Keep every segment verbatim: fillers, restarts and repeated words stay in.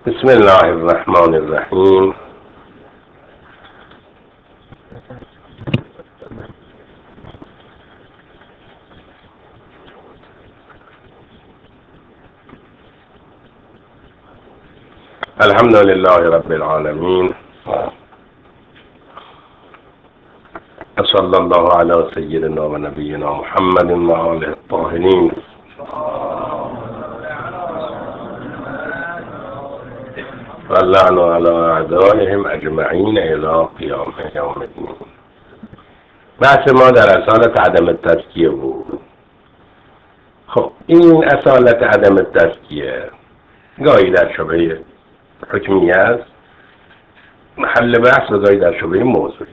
بسم الله الرحمن الرحیم. الحمد لله رب العالمین صلی الله علی سیدنا و نبینا محمد و آله الطاهرین. و اللعن علی اعدائهم اجمعین الی قیام یوم الدین. بحث ما در اصالت عدم التزکیه بود. خب این اصالت عدم التزکیه گاهی در شبه حکمیه است محل بحث و گاهی در شبه موضوعی،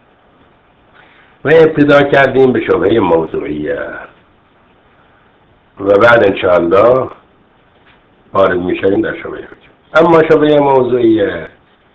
و ابتدا کردیم به شبه موضوعیه و بعد انشاءالله وارد میشیم در شبه حکم. اما شبه موضوعیه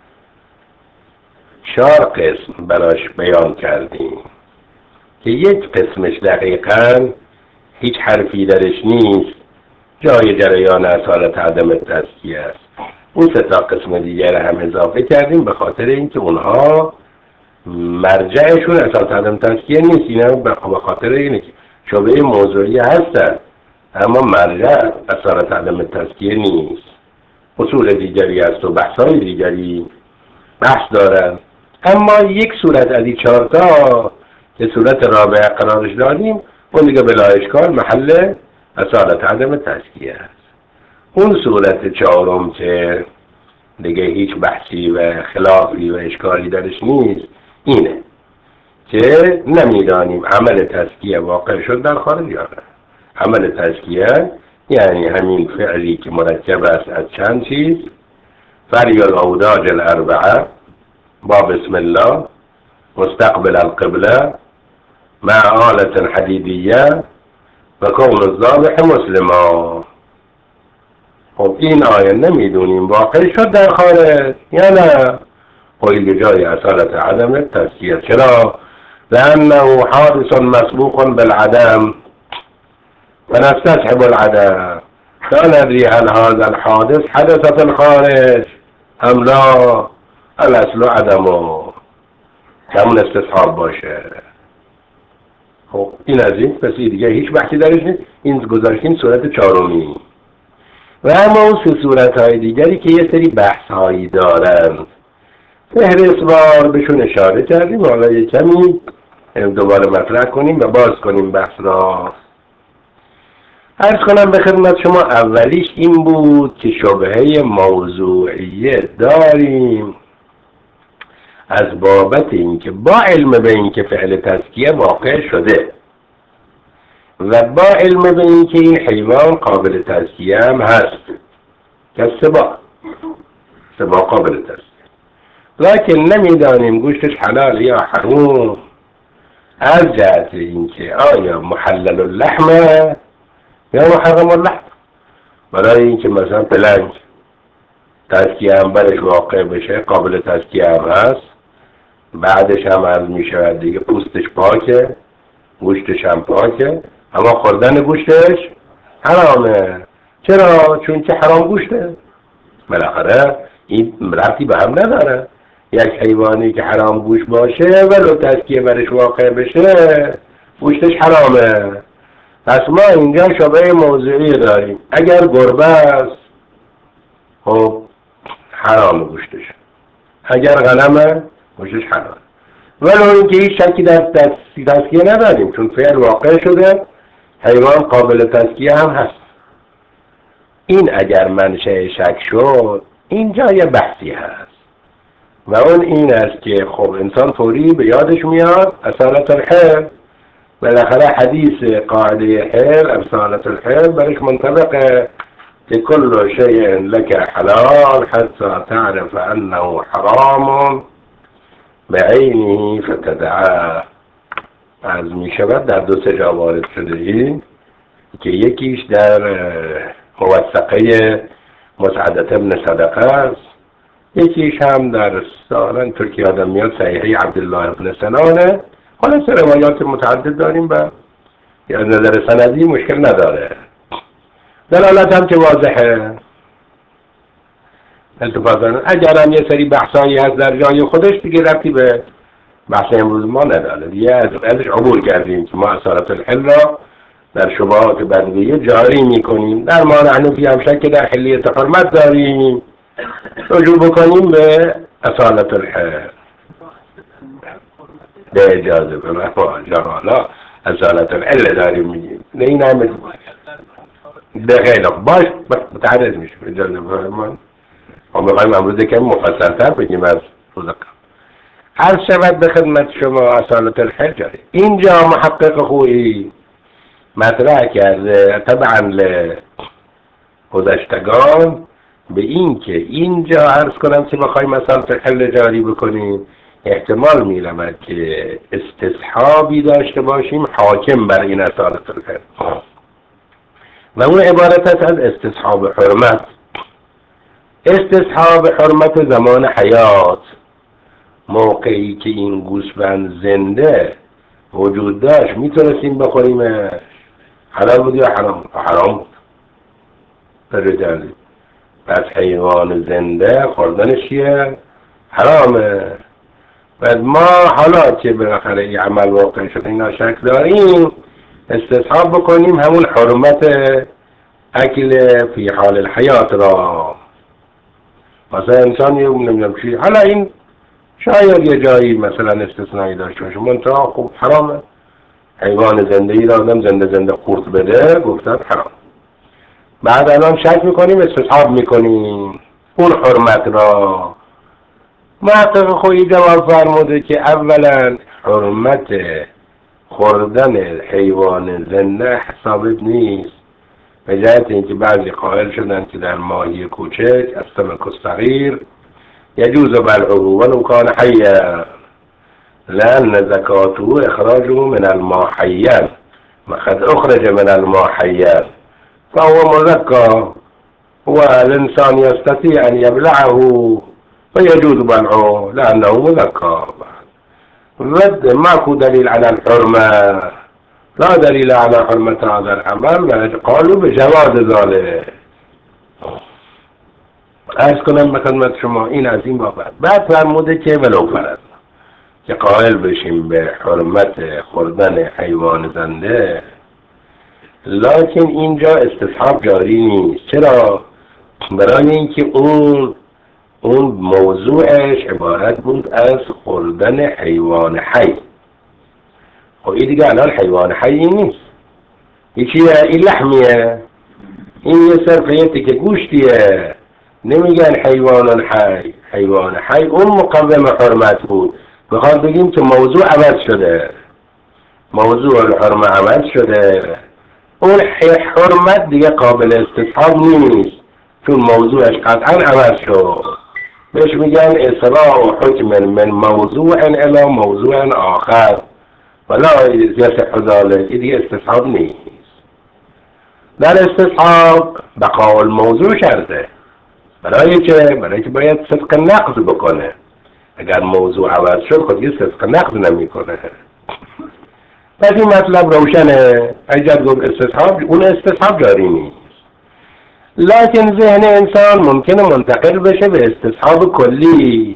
چهار قسم براش بیان کردیم که یک قسمش دقیقاً هیچ حرفی درش نیست، جای جریان اصالت عدم التزکیه است. اون سه تا قسم دیگر هم اضافه کردیم به خاطر اینکه اونها مرجعشون اصالت عدم التزکیه نیست. اینا به خاطر اینه که شبه موضوعی هستن اما مرجع اصالت عدم التزکیه نیست. اصول دیگری است و بحث‌های دیگری بحث دارن. اما یک صورت از این چهار تا که صورت رابعه قرارش دادیم اون دیگه بلا اشکال محل اصالت عدم التزکیه است. اون صورت چهارم که دیگه هیچ بحثی و خلافی و اشکالی درش نیست اینه که نمیدانیم عمل تزکیه واقع شد در خارج یا نه. عمل تزکیه یعنی همین فعلی که مرکب است از چند چیز: فری الاوداج الاربعه با بسم الله، مستقبل القبله، مع آلة حدیدیه و کون الذابح مسلما. خب این آیه نمیدونیم واقع شد در خارج یا نه. خب جای اصالت عدم التزکیه. چرا؟ لأنه حادث مسبوق بالعدم و نستصحب العدم. لا ندري هل هذا الحادث حدث في الخارج ام لا. الاصل عدمه همون استصحاب باشه. خب این از این پس دیگه هیچ بحثی درش نیست. این گذاشتیم صورت چهارمی. و اما اون سه صورت های دیگری که یه سری بحث هایی دارن فهرست بار بهشون اشاره کردیم. حالا یه کمی دوباره مطرح کنیم و باز کنیم بحث را. عرض کنم به خدمت شما اولیش این بود که شبهه موضوعیه داریم از بابت اینکه با علم به اینکه فعل تزکیه واقع شده و با علم به اینکه این حیوان قابل تزکیه هم هست که سبا سبا قابل تزکیه، لکن نمیدانیم گوشتش حلال یا حرام از جهت اینکه آیا محلل اللحمه یا محرم اللحم. برای اینکه مثلا پلنگ تزکیه هم برش واقع بشه قابل تزکیه هم هست، بعدش هم عرض می شود دیگه پوستش پاکه، گوشتش هم پاکه، اما خوردن گوشتش حرامه. چرا؟ چون که حرام گوشته. بالاخره این ربطی به هم نداره. یک حیوانی که حرام گوشت باشه ولو تزکیه برش واقع بشه گوشتش حرامه. پس ما اینجا شبه موضوعی داریم. اگر گربه است خب حرام گوشتش، اگر غنمه گوشتش حلال. ولو اینکه هیچ شکی در تزکیه نداریم چون فعل واقع شده، حیوان قابل تزکیه هم هست. این اگر منشأ شک شد اینجا یه بحثی هست و اون این است که خب انسان فوری به یادش میاد اصالت الحل. بالاخره حدیث قاعده حل اصالت الحل برش منطبقه که كل شيء لك حلال حتى تعرف انه حرام بعینه فتدعاه. از می شود در دو سه جا وارد شده این که یکیش در موثقه مسعدة ابن صدقه است، یکیش هم در سالن ترکی آدم میاد صحیحه عبدالله ابن سنانه. حالا سه روایات متعدد داریم و از نظر سندی مشکل نداره، دلالت هم که واضحه. اتفاقا اگر هم یه سری بحثایی هست در جای خودش دیگه ربطی به بحث امروز ما نداره، دیگه ازش عبور کردیم که ما اصالت الحل را در شبهات بدویه جاری میکنیم. در ما نحن فی هم شک در حلیت حرمت داریم، رجوع بکنیم به اصالت الحل به اجازه به ما جرالا اصالت الحل داریم میگیم. نه این همه ده خیلی باش متعرض میشه اجازه بفرمان. ما بخوایم امروز کمی مفصل‌تر بگیم از روز قبل. عرض شود به خدمت شما اصالت الحل جاری. اینجا محقق خویی مطرح کرده طبعا لگذشتگان به این که اینجا عرض کنم که بخوایم اصالت الحل جاری بکنیم احتمال می رود که استصحابی داشته باشیم حاکم بر این اصالت الحل و اون عبارت است از استصحاب حرمت. استصحاب حرمت زمان حیات، موقعی که این گوسفند زنده وجود داشت میتونستیم بخوریمش، حلال بود یا حرام؟ حرام بود برجالی. پس حیوان زنده خوردنش چیه؟ حرامه. بعد ما حالا که بالاخره این عمل واقع شد اینا شک داریم استصحاب بکنیم همون حرمت اکل فی حال الحیات را. مثلا انسان یه نمیدونم چی، حالا این شاید یه جایی مثلا استثنایی داشته باشه منطقه خوب حرامه، حیوان زنده ای را آدم زنده زنده قورت بده گفتن حرام. بعد الان شک میکنیم استصحاب میکنیم اون حرمت را. محقق خویی جواب فرموده که اولا حرمت خوردن حیوان زنده ثابت نیست، به جهت اینکه بعضی قائل شدن که در ماهی کوچک السمک الصغیر یجوز بلعه ولو کان حیا لأن زکاته اخراجه من الماء حیا وقد اخرج من الماء حیا فهو مزكى والإنسان يستطيع أن يبلعه فيجوز بلعه لأنه مزكى. ود ماكو دليل على الحرمة، لا دليل على حرمة هذا العمل، قالوا بجواز ذلك. عرض کنم به خدمت شما این از این بابت. بعد فرموده که ولو فرض که قائل بشیم به حرمت خوردن حیوان زنده، لکن اینجا استصحاب جاری نیست. چرا؟ برای اینکه اون اون موضوعش عبارت بود از خوردن حیوان حی. خب این دیگه الان حیوان حی نیست، یکیه این لحمیه، این یه صرفیتی که گوشتیه، نمیگن حیوان حی. حیوان حی اون مقوم حرمت بود. بخواد بگیم که موضوع عوض شده، موضوع الحرمه عوض شده، اون حرمت دیگه قابل استصحاب نیست چون موضوعش قطعا عوض شد. بهش میگن اصلاح حکم من موضوع الى موضوع آخر ولا یصح ذلک. دیگه استصحاب نیست. در استصحاب بقاء الموضوع شرطه. برای چه؟ برای که باید صدق نقض بکنه. اگر موضوع عوض شد خود یه صدق نقض نمی کنه. پس این مطلب روشنه. اگر گفت استصحاب، اون استصحاب جاری نیست. لکن ذهن انسان ممکنه منتقل بشه به استصحاب کلی،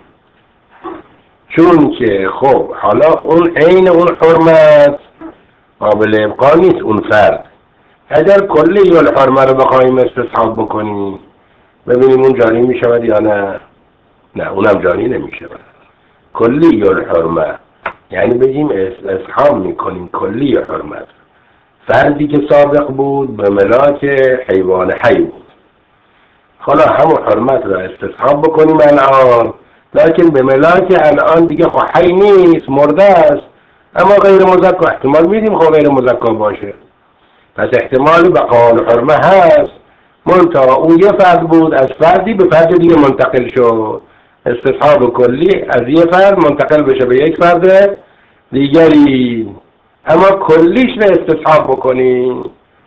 چون که خب حالا اون عین اون حرمت قابل ابقا نیست اون فرد. اگر کلی الحرمه رو بخوایم استصحاب بکنیم ببینیم اون جاری می شود یا نه. نه اونم جاری نمی شود. کلی الحرمه یعنی بگیم استصحاب می کنیم کلی حرمت. فردی که سابق بود به ملاک حیوان حی بود، حالا همون حرمت را استصحاب بکنیم الان، لکن به ملاک الان دیگه خب حی نیست، مرده است، اما غیر مزکا. احتمال میدیم خب غیر مزکا باشه، پس احتمال بقاء حرمه هست. منتها اون یه فرد بود، از فردی به فرد دیگه منتقل شد. استصحاب کلی از یه فرد منتقل بشه به یک فرد دیگری، اما کلیش رو استصحاب بکنیم.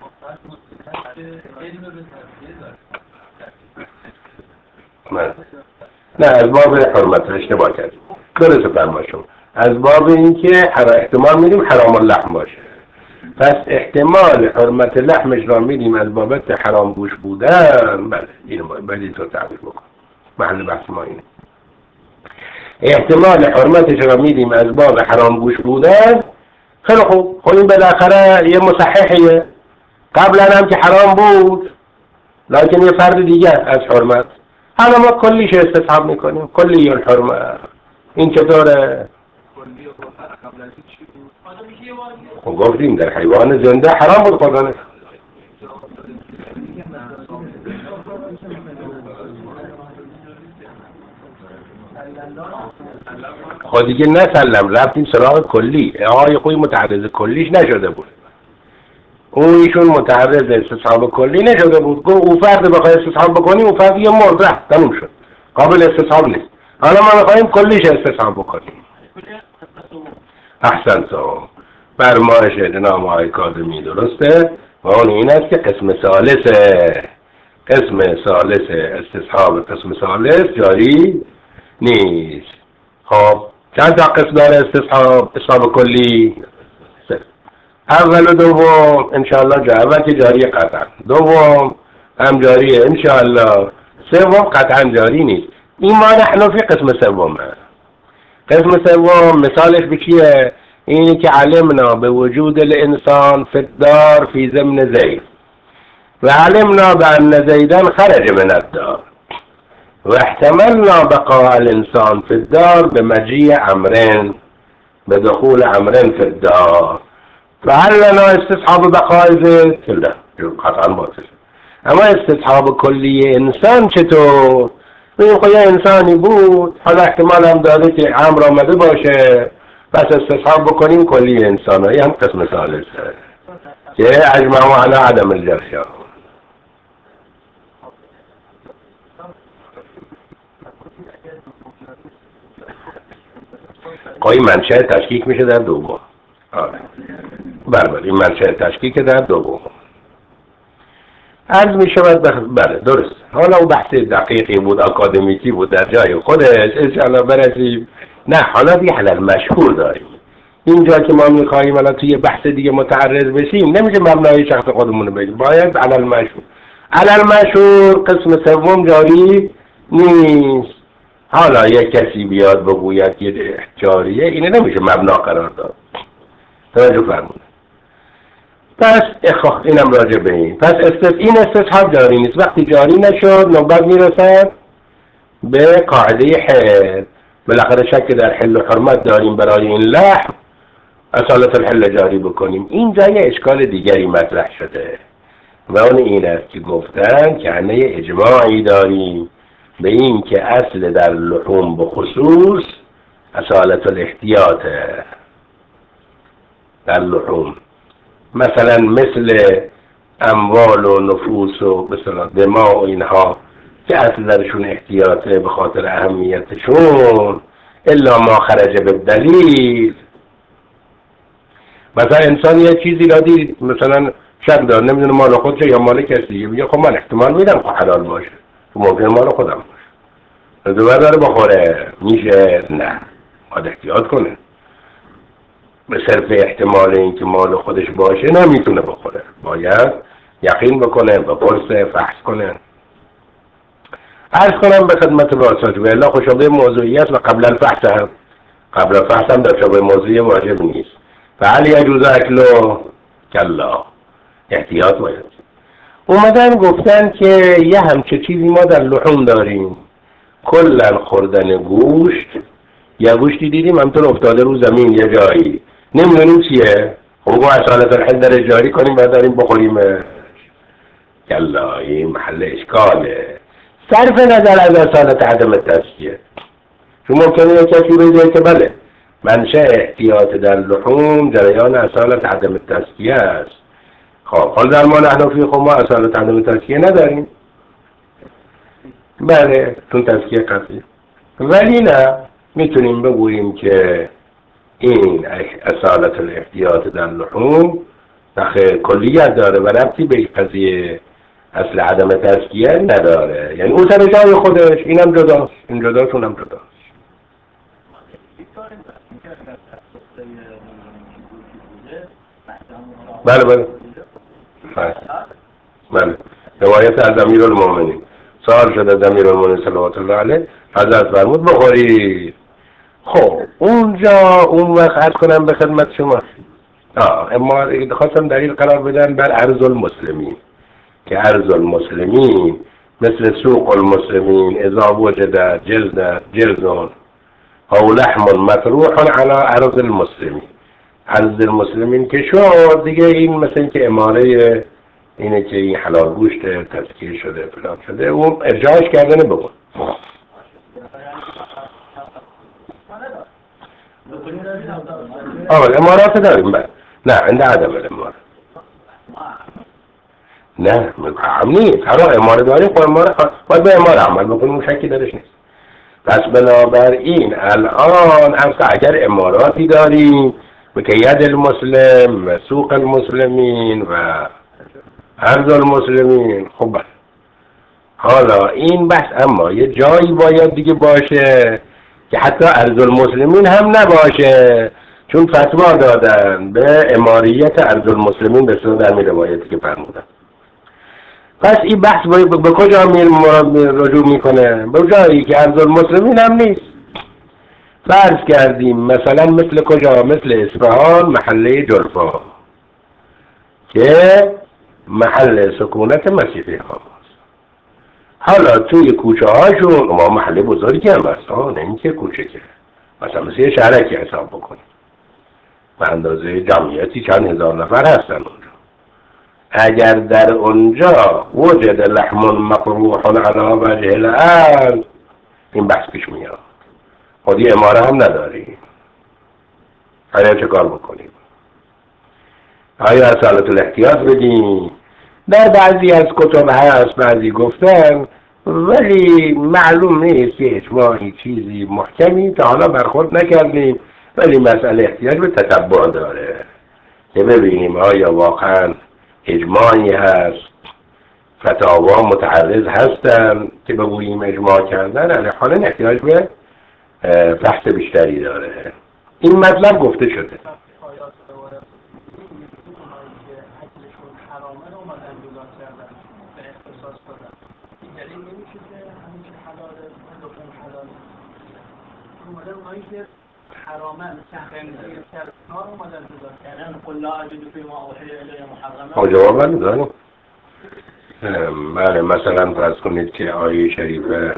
نه از باب حرمت اشتباه کردیم. درسته فرماشون. از باب اینکه احتمال میدیم حرام اللحم باشه، پس احتمال حرمت لحمش را میدیم از بابت حرام گوش بودن. بله اینو باید تو تعبیر بکن. محل بحث ما اینه. احتمال حرمتش را میدیم از باب حرام گوش بودن. خیلی خوب، خب این بالاخره یه مصححیه، قبلا هم که حرام بود لکن یه فرد دیگه از حرمت، حالا ما کلیش استصحاب میکنیم، کلی الحرمت. این چطوره؟ خب گفتیم در حیوان زنده حرام بود خوردنش. خب دیگه نسلم، رفتیم سراغ کلی. آقای خوی متعرض کلیش نشده بود، اون ایشون متعرض استصحاب کلی نشده بود. گفت اون فرد بخواه استصحاب بکنی، اون فرد یه مرد رفت، تموم شد، قابل استصحاب نیست. حالا ما میخواییم کلیش استصحاب بکنیم. احسن تو فرمایش جناب آقای کاظمی درسته، و اون این است که قسم ثالثه، قسم ثالث استصحاب، قسم ثالث جاری نیست. خب چند تا قسم داره استصحاب؟ استصحاب کلی اول و دوم انشاءالله جا، اول که جاری قطعا، دوم هم جاریه انشاءالله، سوم قطعا جاری نیست. این ما نحن فی قسم سومه. قسم سوم مثالش بچیه؟ اینی که علمنا به وجود الانسان فی الدار فی ضمن زید، و علمنا بأن زیدن خرج من الدار، و احتملنا بقاء الانسان فی الدار بمجیء امرین، بدخول امرین فی الدار، فهل لنا استصحاب بقاء زید؟ لا، قطعا باطل. اما استصحاب کلی انسان چطور؟ این خود انسانی بود، حالا احتمال هم داده که امر آمده باشه، بس استصحاب بکنیم کلی انسان. هم قسم ثالثه که اجمعوا علی عدم الجرح. قوی منشأ تشکیک میشه در دوم. آره بله، این منشأ تشکیک در دوم عرض می شود. بله درست. حالا اون بحث دقیقی بود، اکادمیکی بود، در جای خودش، انشاءالله برسیم. نه حالا دیگه حلال مشهور داریم. اینجا که ما میخواییم حالا توی بحث دیگه متعرض بشیم، نمیشه مبنای شخص خودمون بگیم، باید علل مشهور. علل مشهور قسم سوم جاری نیست. حالا یک کسی بیاد بگوید که جاریه، اینه نمیشه مبنا قرار داد. توجه فرمود. پس اخواه اینم راجع به این. پس استف این استصحاب جاری نیست. وقتی جاری نشد نوبت میرسد به قاعده حل. بالاخره شک در حل و حرمت داریم برای این لحظ، اصالت الحل جاری بکنیم. اینجا یه اشکال دیگری مطرح شده و اون این است که گفتن که همه اجماعی داریم به این که اصل در لحوم بخصوص اصالت الاحتیاط در لحوم، مثلا مثل اموال و نفوس و مثلا دماء و اینها که اصل درشون احتیاطه به خاطر اهمیتشون، الا ما خرج به دلیل. مثلا انسان یه چیزی را دید، مثلا شک دار نمیدونه مال خودشه یا مال کسی، میگه خب من احتمال میدم خب حلال باشه، ممکن مال خودم باشه، دوباره داره بخوره، میشه؟ نه، باید احتیاط کنه. به صرف احتمال اینکه مال خودش باشه نمیتونه بخوره، باید یقین بکنه، بپرسه، فحص کنه. عرض کنم به خدمت واسط و الا خوشابه موضوعی است و قبل الفحص هم قبل الفحص هم در شابه موضوعی واجب نیست. فعلی یجوز اکلو کلا، احتیاط باید. اومدن گفتن که یه همچه چیزی ما در لحوم داریم، کلن خوردن گوشت، یا گوشتی دیدیم همطور افتاده رو زمین یه جایی، نمیدونیم چیه، خب گو اصالت الحل در جاری کنیم و داریم بخوریم. کلا، این محل اشکاله، صرف نظر از اصالت عدم تزکیه. چون ممکنه یک کسی بگه که بله منشأ احتیاط در لحوم جریان اصالت عدم تزکیه است. خب حال در ما نحن فی خب ما اصالت عدم تزکیه نداریم، بله چون تزکیه قطعی، ولی نه میتونیم بگوییم که این اصالت الاحتیاط در لحوم نخیر کلیت داره و ربطی به قضیه اصل عدم تزکیه نداره، یعنی اون سر جای خودش، اینم جداست، این جداست اونم جداست. بله بله بله بله روایت از امیرالمومنین سوال شده امیرالمومنین صلوات الله علیه، حضرت فرمود بخورید. خب اونجا اون وقت عرض کنم به خدمت شما، آه اما خواستم دلیل قرار بدن بر ارض المسلمین که ارض المسلمین مثل سوق المسلمین اذا وجد جلد جلد او لحم مطروح على ارض المسلمین، ارض المسلمین که شد دیگه این مثل این که اماره اینه که این حلال گوشت تزکیه شده فلان شده، اون ارجاعش کردن بگون. آه الامارات داریم بله، نه عند عدم الامارات نه هم نیست، هر اماره داریم خب اماره باید به اماره عمل بکنیم، شکی درش نیست. پس بنابراین الان اصلا اگر اماراتی داریم که ید المسلم و سوق المسلمین و ارض المسلمین، خب حالا این بحث اما یه جایی باید دیگه باشه که حتی ارض المسلمین هم نباشه، چون فتوا دادن به اماریت ارض المسلمین به صورت در می روایتی که فرمودن. پس این بحث به کجا رجوع میکنه؟ به جایی که ارض المسلمین هم نیست. فرض کردیم مثلا مثل کجا؟ مثل اصفهان محله جلفا که محل سکونت مسیحی ها. حالا توی کوچه هاشون ما محله بزرگی هم هست، نه اینکه کوچه که مثلا مثل یه شهرکی حساب بکنیم به اندازه جمعیتی چند هزار نفر هستن اونجا. اگر در اونجا وجد لحم مقروح علی وجه الارض، این بحث پیش میاد. خودی اماره هم نداری، آیا چه کار بکنیم؟ آیا اصالت الاحتیاط بدیم؟ در بعضی از کتب هست بعضی گفتن، ولی معلوم نیست که اجماعی چیزی محکمی تا حالا برخورد نکردیم، ولی مسئله احتیاج به تتبع داره که ببینیم آیا واقعا اجماعی هست، فتاوا متعرض هستن که بگوییم اجماع کردن، علی حال احتیاج به بحث بیشتری داره. این مطلب گفته شده. حراما قل لا اجد فيما اوحي الي محرما. خب جواب نداریم. بله مثلا فرض کنید که آیه شریفه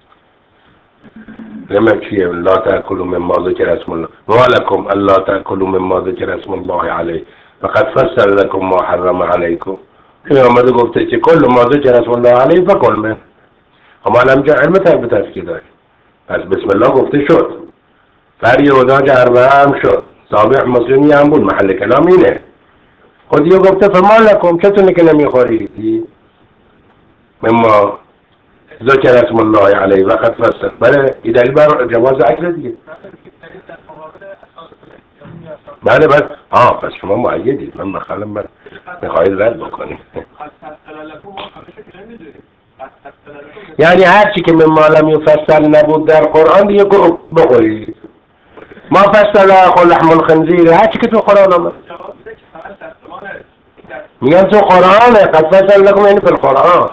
نمیم چیه؟ لا تأکلوا مما ذکر اسم الله ولکم الا تأکلوا مما ذکر اسم الله علیه فقد فصل لكم ما حرم علیکم. این آمده گفته که کل ما ذکر اسم الله علیه فکل من. اما همجا علم تر به تذکیه داری، پس بسم الله گفته شد، فری وداج اربعه هم شد، صابح مسلمی هم بود، محل کلام اینه. خودیو گفته فما لکم، چطونه که نمیخوری؟ مما ذکر اسم الله علیه وقد فصل. بله این دلیل بر جواز اکل دیگه. بله بله آه پس شما معیدید، من مخالم من میخواهید رد بکنید. یعنی هر چی که مما لم یفصل نبود در قرآن دیگه بخورید. ما فصل خل لحم الخنزیر، هر چی که تو قرآن آمد میگن تو قرآنه، قد فصل لكم یعنی فی القرآن.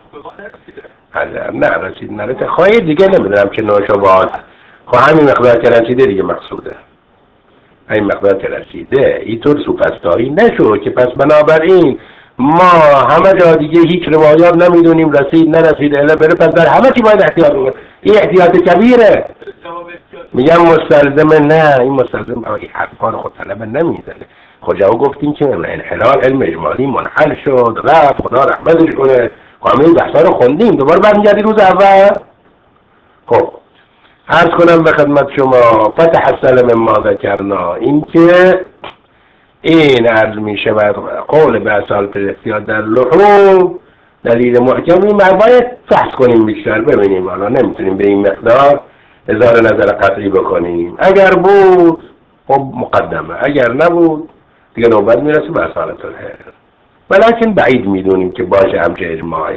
نه رسید نرسید خواهید دیگه نمیدونم که نوشو باز. خب همین مقدار که رسیده دیگه مقصوده، همین مقدار که رسیده اینطور سوپستایی نشو که پس بنابراین ما همه جا دیگه هیچ روایات نمیدونیم رسید نرسید الا بره، پس در همه چی باید احتیاط بکنیم. این احتیاط کبیره. میگم مستلزمه، نه این مستلزم برای حرفا رو خود طلبه نمیزنه. خدا گفتیم که انحلال علم اجمالی منحل شد رفت، خدا رحمتش کنه. همه این بحثا رو خوندیم، دوباره برمیگردی روز اول. خب عرض کنم به خدمت شما فتحصل مما ذکرنا، این که این عرض میشه بر قول به اصالت الاحتیاط در لحوم دلیل محکمی، ما باید فحص کنیم بیشتر ببینیم. حالا نمیتونیم به این مقدار اظهار نظر قطعی بکنیم. اگر بود خب مقدمه، اگر نبود دیگه نوبت میرسه به اصالت الحر، ولیکن بعید میدونیم که باشه همچه اجماعی.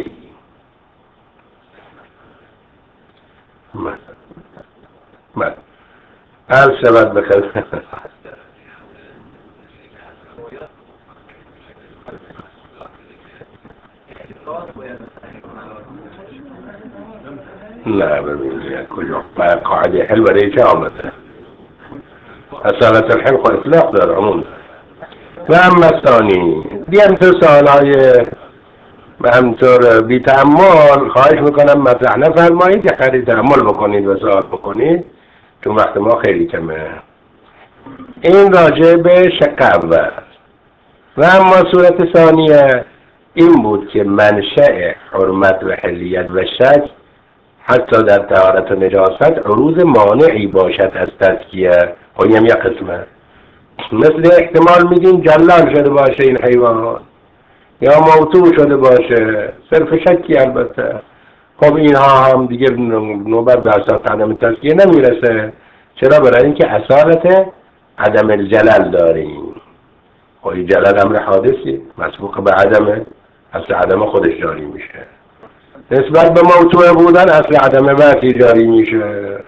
من من هر شود بخیر. نه ببینید کجا قاعده حل برای چه آمده؟ اصالت الحل خود اطلاق داره عموم. و اما الثانی دیم تو سوالهای و همطور بی تأمل خواهش میکنم مطرح نفرمایید که خیلی تأمل بکنید و سوال بکنید چون وقت ما خیلی کمه. این راجع به شق اول. و اما صورت ثانیه این بود که منشأ حرمت و حلیت و شک حتی در طهارت و نجاست عروض مانعی باشد از تزکیه. خواهیم یک قسمه مثل احتمال میدین جلال شده باشه این حیوان یا موتور شده باشه، صرف شکی البته. خب اینها هم دیگه نوبت به اصالت عدم تزکیه نمیرسه. چرا؟ برای اینکه اصالت عدم الجلال داریم. خب این جلال امر حادثی مسبوق به عدمه، اصل عدم خودش جاری میشه. نسبت به موتور بودن اصل عدم وقتی جاری میشه.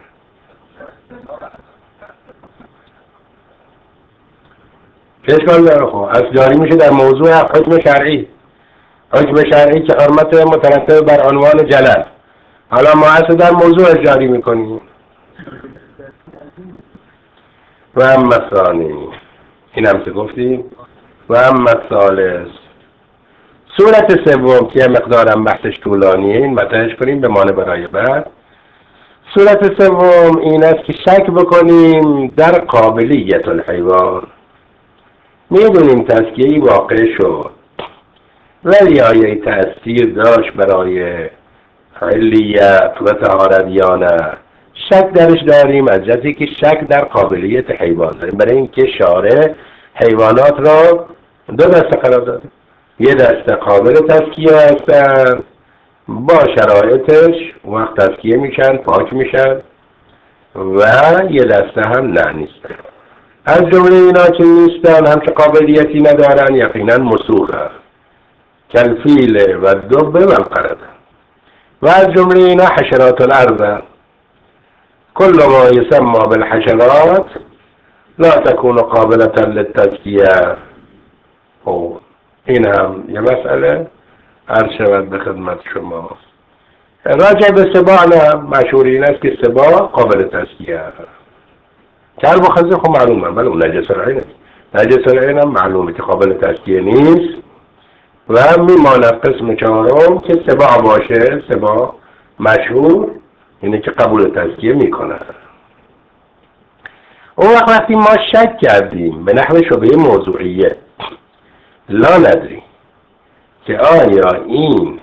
چه اشکال داره؟ خب اصل جاری میشه در موضوع حکم شرعی، حکم شرعی که حرمت مترتب بر عنوان جلال. حالا ما اصل در موضوع جاری میکنیم. و اما الثانی این هم که گفتیم. و اما الثالث صورت سوم که مقدارم بحثش طولانیه، این مطرحش کنیم بمانه برای بعد. صورت سوم این است که شک بکنیم در قابلیت الحیوان. میدونیم تزکیه‌ای واقع شد ولی آیا تأثیر داشت برای حلیت و طهارت یا نه؟ شک درش داریم از جهتی که شک در قابلیت حیوان داریم، برای اینکه شارع حیوانات را دو دسته قرار داده. یه دسته قابل تزکیه هستن با شرایطش وقت تزکیه میشن، پاک میشن، و یه دسته هم نه نیستن. از جمله اینا که نیستن هم که قابلیتی ندارن یقینا مسوخه کالفیل و دب و القرد. و از جمله اینا حشرات الارض کل ما یسمى بالحشرات لا تكون قابلة للتزکیه. او این هم یه مسئله عرض شود به خدمت شما. راجع به سباع نه، مشهور این است که سباع قابل تزکیه. کلب و خنزیر خب معلومه ولی اون نجس العین است. نجس العین هم معلومه که قابل تزکیه نیست. و میماند قسم چهارم که سباع باشه. سباع مشهور اینه که قبول تزکیه میکنه. اون وقت وقتی ما شک کردیم به نحو شبهه موضوعیه لا ندری که آیا این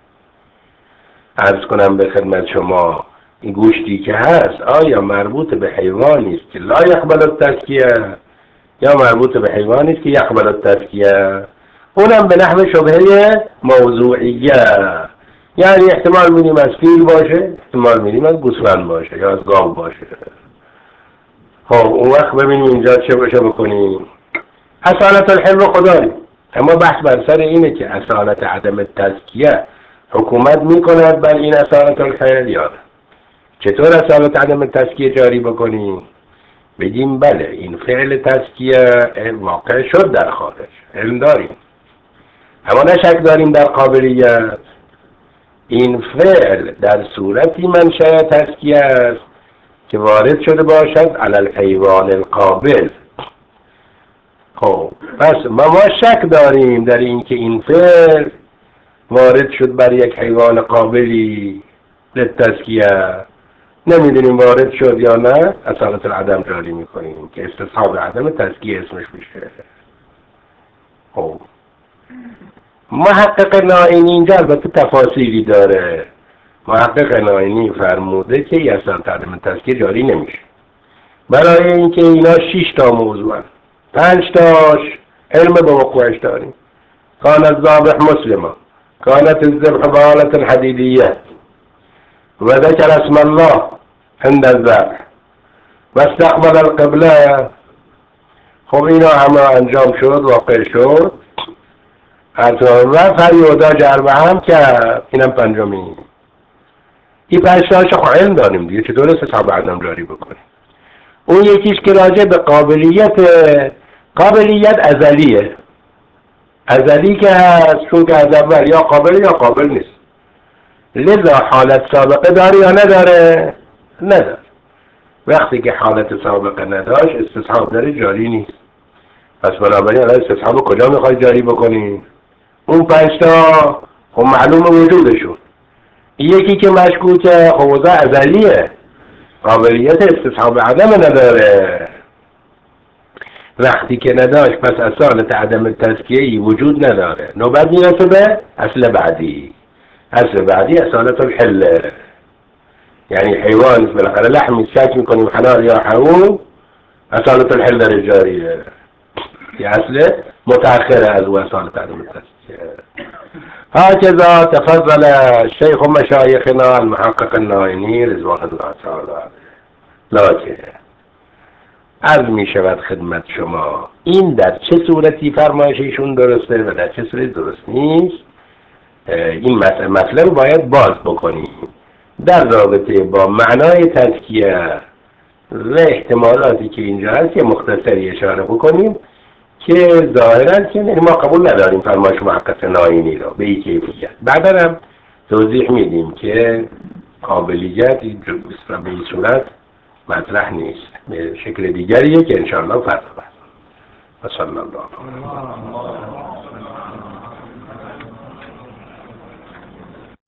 عرض کنم به خدمت شما این گوشتی که هست آیا مربوط به حیوانی است که لا یقبل التزکیه یا مربوط به حیوانی است که یقبل التزکیه، اونم به نحو شبهه موضوعیه. یعنی احتمال میدیم از فیل باشه، احتمال میدیم از گوسفند باشه یا از گاو باشه. خب اون وقت ببینیم اینجا چه باشه بکنیم. اصالت الحل رو خداییم، اما بحث بر سر اینه که اصالت عدم تزکیه حکومت میکند بر این اصالت الحل یا نه. چطور اصالت عدم تزکیه جاری بکنیم؟ بگیم بله این فعل تزکیه واقع شد در خارج، علم داریم، اما نه شک داریم در قابلیت. این فعل در صورتی منشأ تزکیه است که وارد شده باشد علی الحیوان القابل. خب پس ما ما شک داریم در این که این فعل وارد شد بر یک حیوان قابلی للتزکیه، نمیدونیم وارد شد یا نه، اصالت العدم جاری میکنیم که استصحاب عدم تزکیه اسمش میشه. خب محقق نائینی اینجا البته تفاصیلی داره. محقق نائینی فرموده که یه اصالت عدم تزکیه جاری نمیشه برای اینکه اینا شش تا موضوع هست. پنج تاش علم به وقوعش داریم. کانت ذابح مسلمه، کانت الذبح بآلة الحدیدیه و ذکر اسم الله عند الذبح و استقبل القبله. خب اینا همه انجام شد، واقع شد. و فریوداج اربعه هم که اینم پنجمی. این پنج تاش خب علم داریم دیگه، چطور استصحاب عدم جاری بکنیم. اون یکیش که راجع به قابلیت، قابلیت ازلیه، ازلی که هست، چون که از اول یا قابل یا قابل نیست. لذا حالت سابقه داره یا نداره؟ نداره. وقتی که حالت سابقه نداشت استصحاب داره جاری نیست. پس بنابراین الان استصحاب کجا میخوای جاری بکنی؟ اون پنج تا خب معلومه وجودشون. یکی که مشکوکه خب وضع ازلیه، قابلیت استصحاب عدم نداره. وقتی که نداشت پس اصالت عدم تزکیه‌ای وجود نداره. نوبت میرسه به اصل بعدی. اصل بعدی اصالت الحله، یعنی حیوان بالاخره لحمی شک میکنیم حلال یا حرام، اصالت الحل در جاریه، یه اصل متأخره از او اصالت عدم تزکیه. هكذا تفضل الشيخ مشايخنا المحقق النائینی رضوان الله تعالی. لکن عرض می شود خدمت شما این در چه صورتی فرمایششون درسته و در چه صورتی درست نیست، این مسئله رو باید باز بکنیم در رابطه با معنای تزکیه و احتمالاتی که اینجا هست که مختصری اشاره بکنیم که ظاهرا که ما قبول نداریم فرمایش محقق نائینی رو به این کیفیت. بعدا هم توضیح میدیم که قابلیت به این صورت مطرح نیست، به شکل دیگریه که انشاءالله فرق بست. و صلی الله علیه و